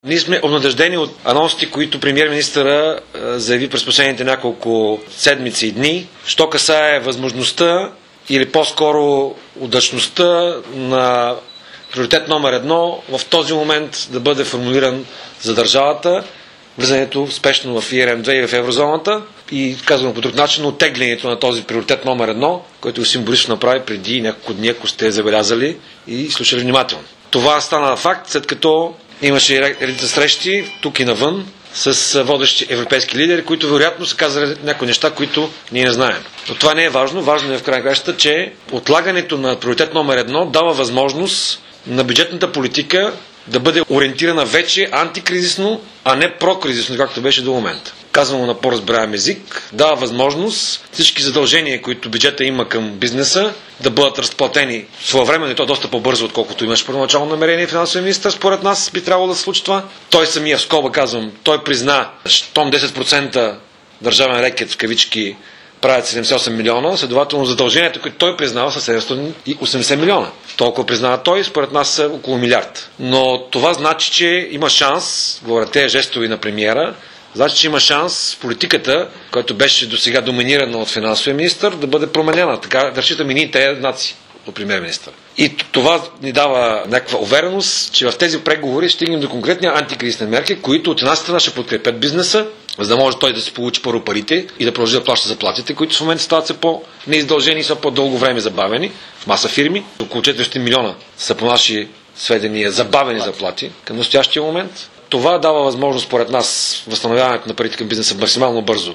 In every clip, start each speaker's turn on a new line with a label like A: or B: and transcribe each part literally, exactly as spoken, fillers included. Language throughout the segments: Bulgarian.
A: Ние сме обнадеждени от анонсите, които премиер-министъра заяви през последните няколко седмици и дни, що касае възможността или по-скоро удачността на приоритет номер едно в този момент да бъде формулиран за държавата, влизането спешно в И Р М две и в еврозоната и, казвам по друг начин, оттеглянето на този приоритет номер едно, който символично направи преди няколко дни, ако сте забелязали и слушали внимателно. Това стана факт, след като имаше редица срещи тук и навън с водещи европейски лидери, които вероятно са казали някои неща, които ние не знаем. Но това не е важно. Важно е в крайна краща, че отлагането на приоритет номер едно дава възможност на бюджетната политика да бъде ориентирана вече антикризисно, а не прокризисно, както беше до момента. Казвам на по-разбираем език, дава възможност всички задължения, които бюджета има към бизнеса, да бъдат разплатени своевременно и то доста по-бързо, отколкото имаш първоначално намерение финансовия министър. Според нас би трябвало да се случи това. Той самия, в скоба казвам, той призна, щом десет процента държавен рекет в кавички правят седемдесет и осем милиона, следователно задълженията, които той признава, са седемстотин и осемдесет милиона. Толкова признава той, според нас са около милиард. Но това значи, че има шанс, говоря тези жестови на премиера, значи, че има шанс политиката, която беше досега доминирана от финансовия министър, да бъде променена. Така да разчитаме ние тези нации от премиер-министър. И това ни дава някаква увереност, че в тези преговори ще стигнем до конкретни антикризисни мерки, които от една страна ще подкрепят бизнеса, за да може той да си получи първо парите и да продължи да плаща заплатите, които в момента стават все по-неиздължени и са по-дълго време забавени в маса фирми. Около четиристотин милиона са по наши сведения забавени заплати към настоящия момент. Това дава възможност, според нас, възстановяването на парите към бизнеса максимално бързо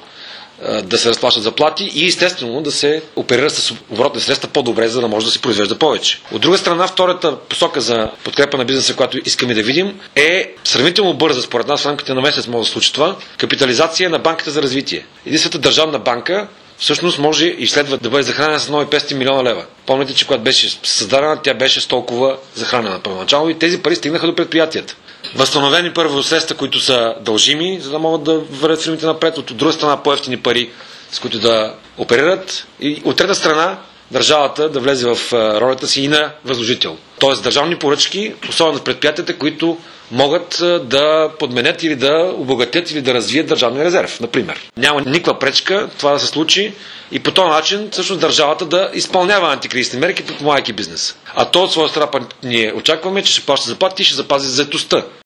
A: да се разплащат заплати и естествено да се оперира с оборотни средства по-добре, за да може да се произвежда повече. От друга страна, втората посока за подкрепа на бизнеса, която искаме да видим, е сравнително бърза, според нас в рамките на месец може да случи това, капитализация на банката за развитие. Единствената държавна банка всъщност може и следва да бъде захранена с нови петстотин милиона лева. Помните, че когато беше създадена, тя беше с толкова захранена първоначално и тези пари стигнаха до предприятията. Възстановени първо средства, които са дължими, за да могат да вървят фирмите напред, от друга страна по-евтини пари, с които да оперират, и от трета страна държавата да влезе в ролята си и на възложител. Тоест държавни поръчки, особено в предприятията, които могат да подменят или да обогатят или да развият държавния резерв, например. Няма никаква пречка това да се случи и по този начин всъщност държавата да изпълнява антикризисни мерки, подпомагайки бизнеса. А то от своя страна ние очакваме, че ще плаща заплати и ще запази заетостта.